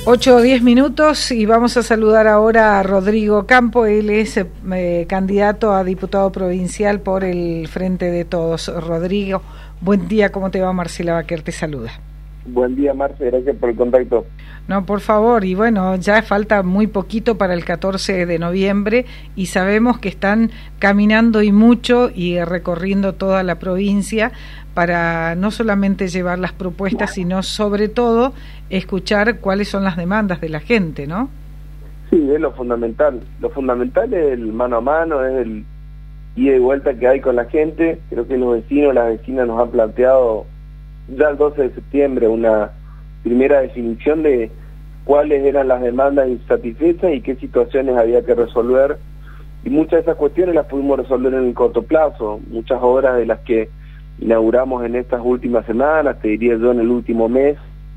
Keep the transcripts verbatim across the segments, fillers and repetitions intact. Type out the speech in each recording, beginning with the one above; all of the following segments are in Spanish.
ocho o diez minutos y vamos a saludar ahora a Rodrigo Campo. Él es eh, candidato a diputado provincial por el Frente de Todos. Rodrigo, buen día, ¿cómo te va? Marcela Baquer te saluda. Buen día, Marce, gracias por el contacto. No, por favor, y bueno, ya falta muy poquito para el catorce de noviembre y sabemos que están caminando y mucho y recorriendo toda la provincia para no solamente llevar las propuestas, sino sobre todo escuchar cuáles son las demandas de la gente, ¿no? Sí, es lo fundamental. Lo fundamental es el mano a mano, es el ida y vuelta que hay con la gente. Creo que los vecinos, las vecinas nos han planteado ya el doce de septiembre una primera definición de cuáles eran las demandas insatisfechas y qué situaciones había que resolver, y muchas de esas cuestiones las pudimos resolver en el corto plazo. Muchas obras de las que inauguramos en estas últimas semanas, te diría yo en el último mes,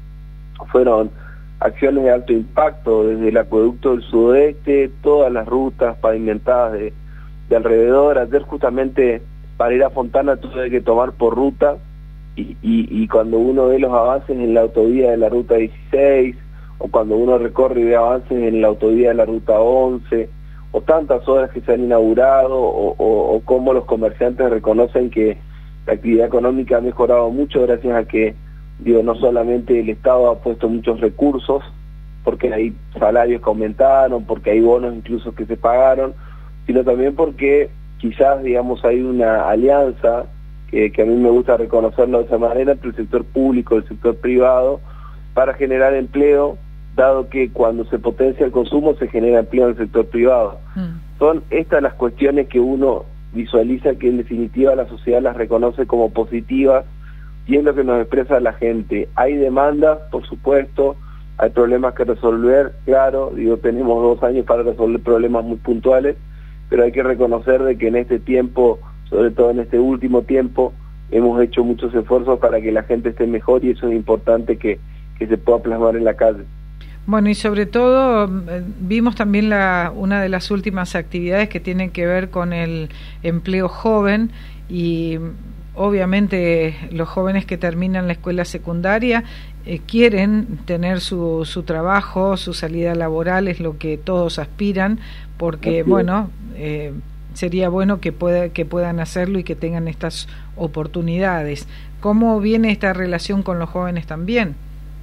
fueron acciones de alto impacto, desde el acueducto del sudoeste, todas las rutas pavimentadas de, de alrededor. Ayer justamente para ir a Fontana tuve que tomar por ruta, y, y, y cuando uno ve los avances en la autovía de la ruta dieciséis, o cuando uno recorre y ve avances en la autovía de la ruta once, o tantas obras que se han inaugurado, o, o, o cómo los comerciantes reconocen que la actividad económica ha mejorado mucho gracias a que, digo, no solamente el Estado ha puesto muchos recursos, porque hay salarios que aumentaron, porque hay bonos incluso que se pagaron, sino también porque quizás, digamos, hay una alianza que, que a mí me gusta reconocerlo de esa manera entre el sector público y el sector privado para generar empleo, dado que cuando se potencia el consumo se genera empleo en el sector privado. Mm. Son estas las cuestiones que uno visualiza que en definitiva la sociedad las reconoce como positivas, y es lo que nos expresa la gente. Hay demandas, por supuesto, hay problemas que resolver, claro, digo, tenemos dos años para resolver problemas muy puntuales, pero hay que reconocer de que en este tiempo, sobre todo en este último tiempo, hemos hecho muchos esfuerzos para que la gente esté mejor, y eso es importante que, que se pueda plasmar en la calle. Bueno, y sobre todo vimos también la, una de las últimas actividades que tienen que ver con el empleo joven, y obviamente los jóvenes que terminan la escuela secundaria eh, quieren tener su, su trabajo, su salida laboral, es lo que todos aspiran, porque Así bueno, eh, sería bueno que, pueda, que puedan hacerlo y que tengan estas oportunidades. ¿Cómo viene esta relación con los jóvenes también?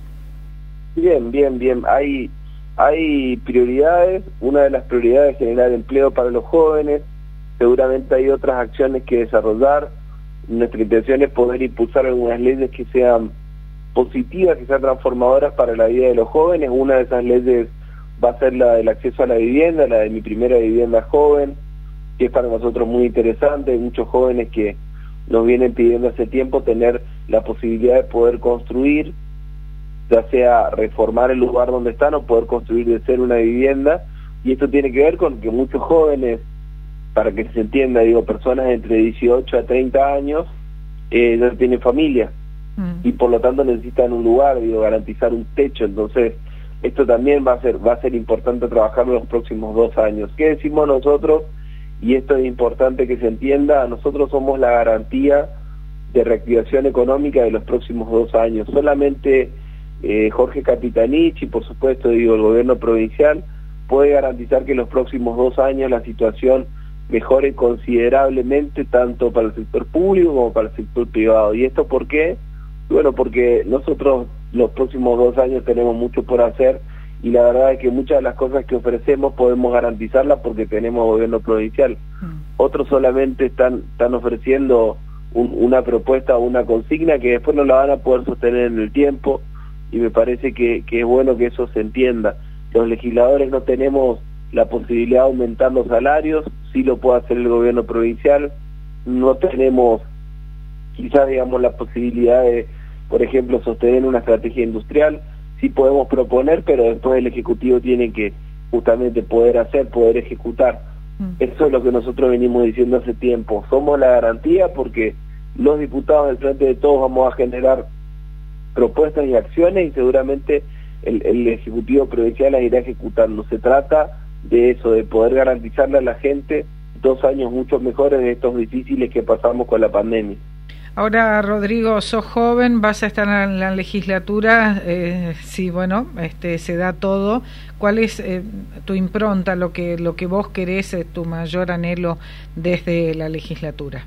Bien, bien, bien. Hay, hay prioridades. Una de las prioridades es generar empleo para los jóvenes. Seguramente hay otras acciones que desarrollar. Nuestra intención es poder impulsar algunas leyes que sean positivas, que sean transformadoras para la vida de los jóvenes. Una de esas leyes va a ser la del acceso a la vivienda, la de Mi Primera Vivienda Joven, que es para nosotros muy interesante. Hay muchos jóvenes que nos vienen pidiendo hace tiempo tener la posibilidad de poder construir, ya sea reformar el lugar donde están o poder construir de cero una vivienda, y esto tiene que ver con que muchos jóvenes, para que se entienda, digo, personas entre dieciocho a treinta años, eh, ya tienen familia, mm. y por lo tanto necesitan un lugar, digo, garantizar un techo. Entonces esto también va a ser, va a ser importante trabajarlo en los próximos dos años. ¿Qué decimos nosotros? Y esto es importante que se entienda, nosotros somos la garantía de reactivación económica de los próximos dos años. Solamente Eh, Jorge Capitanich y por supuesto digo el gobierno provincial puede garantizar que en los próximos dos años la situación mejore considerablemente tanto para el sector público como para el sector privado. ¿Y esto por qué? Bueno, porque nosotros los próximos dos años tenemos mucho por hacer, y la verdad es que muchas de las cosas que ofrecemos podemos garantizarlas porque tenemos gobierno provincial. Mm. Otros solamente están, están ofreciendo un, una propuesta o una consigna que después no la van a poder sostener en el tiempo, y me parece que, que es bueno que eso se entienda. Los legisladores no tenemos la posibilidad de aumentar los salarios, sí lo puede hacer el gobierno provincial. No tenemos quizás, digamos, la posibilidad de, por ejemplo, sostener una estrategia industrial. Sí podemos proponer, pero después el Ejecutivo tiene que justamente poder hacer, poder ejecutar. Mm. Eso es lo que nosotros venimos diciendo hace tiempo. Somos la garantía porque los diputados del Frente de Todos vamos a generar propuestas y acciones, y seguramente el, el Ejecutivo Provincial las irá ejecutando. Se trata de eso, de poder garantizarle a la gente dos años mucho mejores de estos difíciles que pasamos con la pandemia. Ahora, Rodrigo, sos joven, vas a estar en la legislatura, eh, sí, bueno, este, se da todo. ¿Cuál es eh, tu impronta, lo que lo que vos querés, eh, tu mayor anhelo desde la legislatura?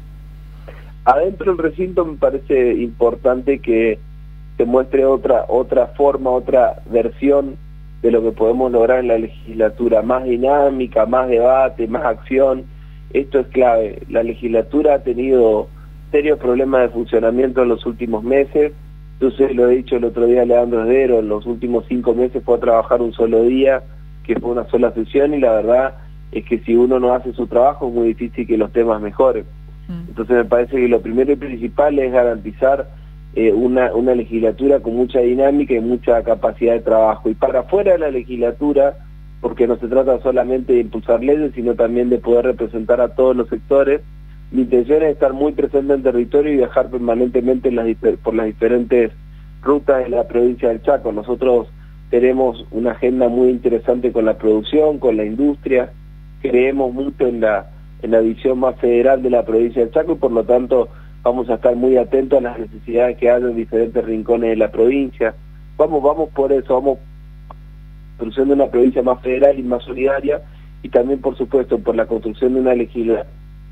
Adentro del recinto me parece importante que se muestre otra otra forma, otra versión de lo que podemos lograr en la legislatura, más dinámica, más debate, más acción. Esto es clave. La legislatura ha tenido serios problemas de funcionamiento en los últimos meses. Entonces, lo he dicho el otro día a Leandro Esdero, en los últimos cinco meses fue a trabajar un solo día, que fue una sola sesión, y la verdad es que si uno no hace su trabajo es muy difícil que los temas mejoren. Entonces me parece que lo primero y principal es garantizar eh, una, una legislatura con mucha dinámica y mucha capacidad de trabajo. Y para fuera de la legislatura, porque no se trata solamente de impulsar leyes, sino también de poder representar a todos los sectores, mi intención es estar muy presente en el territorio y viajar permanentemente en las, por las diferentes rutas de la provincia del Chaco. Nosotros tenemos una agenda muy interesante con la producción, con la industria, creemos mucho en la en la visión más federal de la provincia del Chaco y por lo tanto vamos a estar muy atentos a las necesidades que hay en diferentes rincones de la provincia. Vamos, vamos por eso, vamos construyendo una provincia más federal y más solidaria, y también por supuesto por la construcción de una legislatura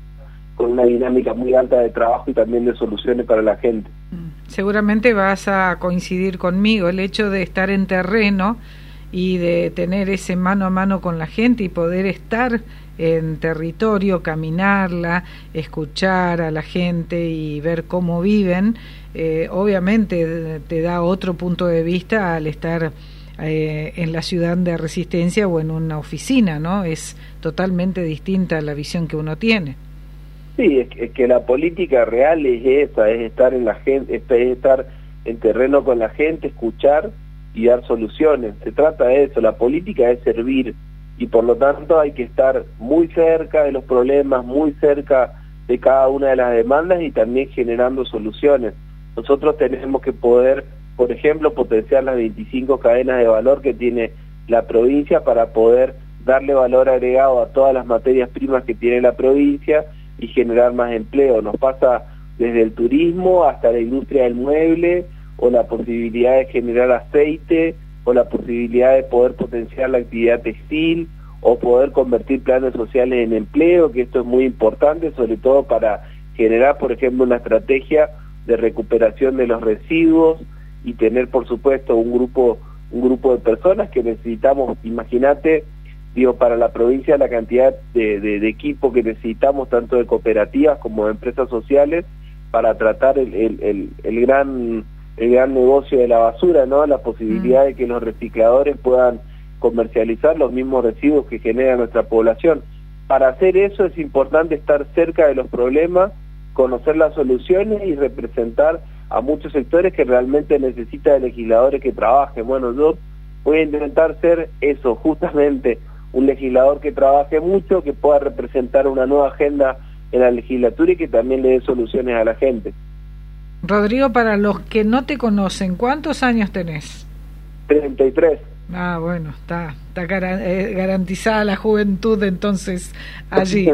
con una dinámica muy alta de trabajo y también de soluciones para la gente. Seguramente vas a coincidir conmigo, el hecho de estar en terreno y de tener ese mano a mano con la gente y poder estar en territorio, caminarla, escuchar a la gente y ver cómo viven, eh, obviamente te da otro punto de vista al estar eh, en la ciudad de Resistencia o en una oficina, ¿no? Es totalmente distinta la visión que uno tiene. Sí, es que, es que la política real es esa, es estar en la gente, es estar en terreno con la gente, escuchar y dar soluciones. Se trata de eso, la política es servir, y por lo tanto hay que estar muy cerca de los problemas, muy cerca de cada una de las demandas y también generando soluciones. Nosotros tenemos que poder, por ejemplo, potenciar las veinticinco cadenas de valor que tiene la provincia para poder darle valor agregado a todas las materias primas que tiene la provincia y generar más empleo. Nos pasa desde el turismo hasta la industria del mueble, o la posibilidad de generar aceite, o la posibilidad de poder potenciar la actividad textil, o poder convertir planes sociales en empleo, que esto es muy importante, sobre todo para generar, por ejemplo, una estrategia de recuperación de los residuos y tener, por supuesto, un grupo un grupo de personas que necesitamos. Imagínate, digo, para la provincia la cantidad de, de, de equipo que necesitamos, tanto de cooperativas como de empresas sociales, para tratar el, el, el, el gran el gran negocio de la basura, ¿no? La posibilidad mm. de que los recicladores puedan comercializar los mismos residuos que genera nuestra población. Para hacer eso es importante estar cerca de los problemas, conocer las soluciones y representar a muchos sectores que realmente necesitan de legisladores que trabajen. Bueno, yo voy a intentar ser eso, justamente un legislador que trabaje mucho, que pueda representar una nueva agenda en la legislatura y que también le dé soluciones a la gente. Rodrigo, para los que no te conocen, ¿cuántos años tenés? treinta y tres. Ah, bueno, está, está garantizada la juventud entonces allí.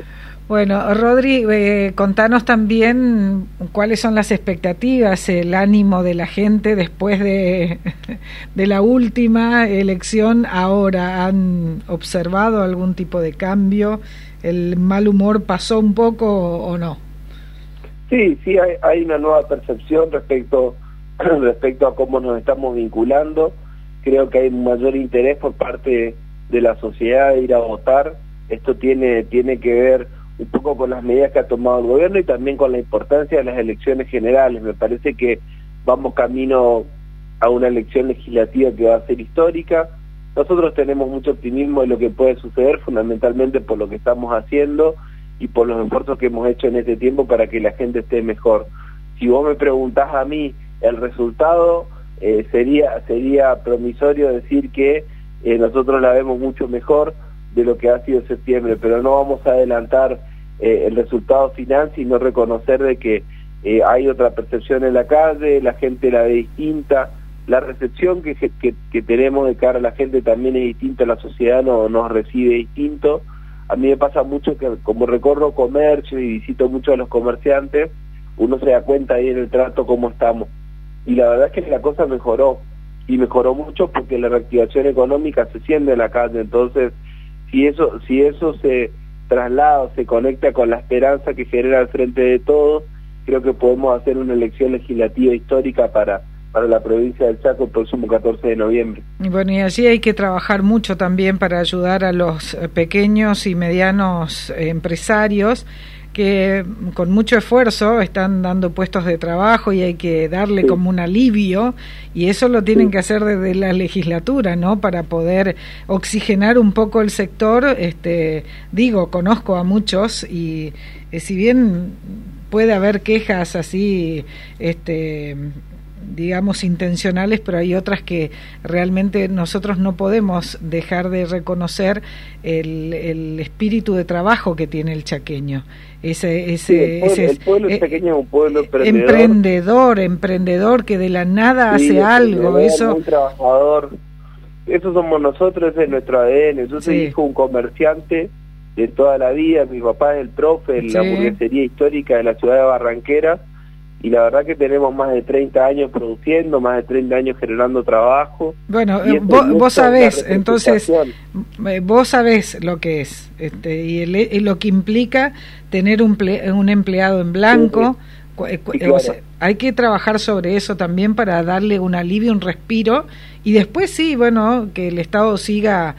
Bueno, Rodri, eh, contanos también cuáles son las expectativas, el ánimo de la gente después de, de la última elección. Ahora, ¿han observado algún tipo de cambio? ¿El mal humor pasó un poco o, o no? Sí, sí, hay, hay una nueva percepción respecto, respecto a cómo nos estamos vinculando. Creo que hay un mayor interés por parte de la sociedad de ir a votar. Esto tiene, tiene que ver un poco con las medidas que ha tomado el gobierno y también con la importancia de las elecciones generales. Me parece que vamos camino a una elección legislativa que va a ser histórica. Nosotros tenemos mucho optimismo de lo que puede suceder, fundamentalmente por lo que estamos haciendo y por los esfuerzos que hemos hecho en este tiempo para que la gente esté mejor. Si vos me preguntás a mí el resultado, eh, sería sería promisorio decir que eh, nosotros la vemos mucho mejor de lo que ha sido septiembre, pero no vamos a adelantar eh, el resultado final, sino reconocer de que eh, hay otra percepción en la calle, la gente la ve distinta, la recepción que, que, que tenemos de cara a la gente también es distinta, la sociedad no, nos recibe distinto. A mí me pasa mucho que como recorro comercio y visito mucho a los comerciantes, uno se da cuenta ahí en el trato cómo estamos. Y la verdad es que la cosa mejoró, y mejoró mucho porque la reactivación económica se siente en la calle. Entonces, si eso si eso se traslada, se conecta con la esperanza que genera el Frente de Todos, creo que podemos hacer una elección legislativa histórica para para la provincia del Chaco el próximo catorce de noviembre. Y bueno, y allí hay que trabajar mucho también para ayudar a los pequeños y medianos empresarios que con mucho esfuerzo están dando puestos de trabajo y hay que darle sí. como un alivio, y eso lo tienen sí. que hacer desde la legislatura, ¿no? Para poder oxigenar un poco el sector. Este, digo, conozco a muchos y eh, si bien puede haber quejas así, este digamos intencionales, pero hay otras que realmente nosotros no podemos dejar de reconocer el, el espíritu de trabajo que tiene el chaqueño. Ese, ese, sí, el, pueblo, ese el pueblo eh, chaqueño es un pueblo emprendedor, emprendedor, emprendedor que de la nada sí, hace algo. Eso, muy trabajador. Eso somos nosotros, ese es nuestro A D N. Yo soy sí. hijo de un comerciante de toda la vida. Mi papá es el profe en sí. la hamburguesería histórica de la ciudad de Barranquera. Y la verdad que tenemos más de treinta años produciendo, más de treinta años generando trabajo. Bueno, eh, vos, vos sabés, entonces, eh, vos sabés lo que es, este, y, el, y lo que implica tener un, ple, un empleado en blanco. Sí, sí. Sí, claro. O sea, hay que trabajar sobre eso también para darle un alivio, un respiro, y después sí, bueno, que el Estado siga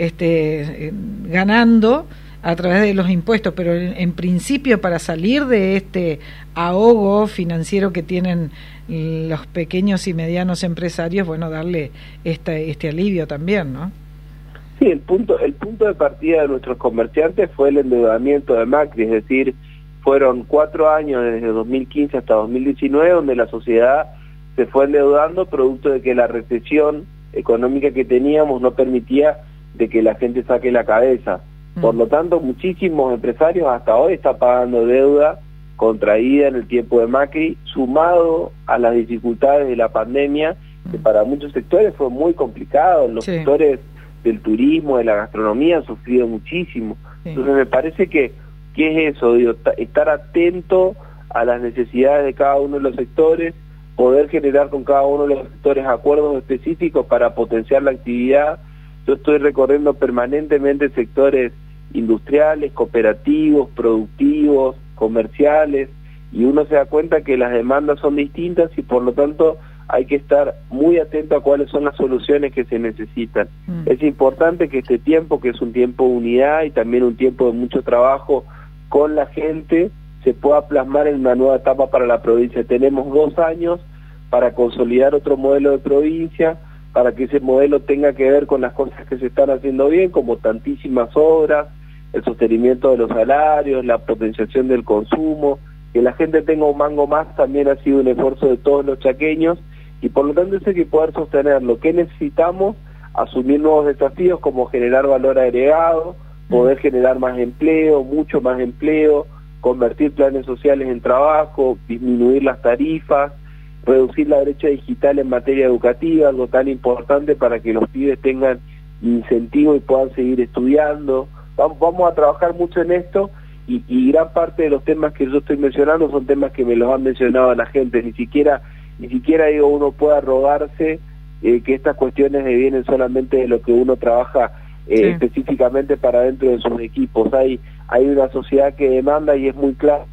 este, ganando a través de los impuestos, pero en, en principio para salir de este ahogo financiero que tienen los pequeños y medianos empresarios, bueno, darle este, este alivio también, ¿no? Sí, el punto, el punto de partida de nuestros comerciantes fue el endeudamiento de Macri, es decir, fueron cuatro años desde dos mil quince hasta dos mil diecinueve donde la sociedad se fue endeudando producto de que la recesión económica que teníamos no permitía de que la gente saque la cabeza. Por lo tanto, muchísimos empresarios hasta hoy están pagando deuda contraída en el tiempo de Macri, sumado a las dificultades de la pandemia, que para muchos sectores fue muy complicado. Los sí. sectores del turismo, de la gastronomía han sufrido muchísimo. Sí. Entonces me parece que, ¿qué es eso? Digo, estar atento a las necesidades de cada uno de los sectores, poder generar con cada uno de los sectores acuerdos específicos para potenciar la actividad. Yo estoy recorriendo permanentemente sectores industriales, cooperativos, productivos, comerciales, y uno se da cuenta que las demandas son distintas y por lo tanto hay que estar muy atento a cuáles son las soluciones que se necesitan. Mm. Es importante que este tiempo, que es un tiempo de unidad y también un tiempo de mucho trabajo con la gente, se pueda plasmar en una nueva etapa para la provincia. Tenemos dos años para consolidar otro modelo de provincia, para que ese modelo tenga que ver con las cosas que se están haciendo bien, como tantísimas obras, el sostenimiento de los salarios, la potenciación del consumo, que la gente tenga un mango más también ha sido un esfuerzo de todos los chaqueños, y por lo tanto eso hay que poder sostener lo que necesitamos, asumir nuevos desafíos como generar valor agregado, poder generar más empleo, mucho más empleo, convertir planes sociales en trabajo, disminuir las tarifas, reducir la brecha digital en materia educativa, algo tan importante para que los pibes tengan incentivo y puedan seguir estudiando. Vamos, vamos a trabajar mucho en esto y, y gran parte de los temas que yo estoy mencionando son temas que me los han mencionado la gente. Ni siquiera, ni siquiera digo uno pueda rogarse eh, que estas cuestiones devienen solamente de lo que uno trabaja eh, sí. específicamente para dentro de sus equipos. Hay, hay una sociedad que demanda y es muy claro,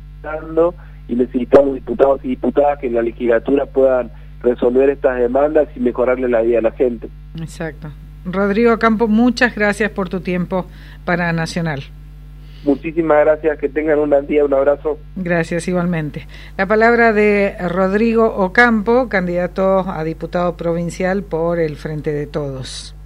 y necesitamos diputados y diputadas que en la legislatura puedan resolver estas demandas y mejorarle la vida a la gente. Exacto. Rodrigo Campo, muchas gracias por tu tiempo para Nacional. Muchísimas gracias, que tengan un buen día, un abrazo. Gracias, igualmente. La palabra de Rodrigo Ocampo, candidato a diputado provincial por el Frente de Todos.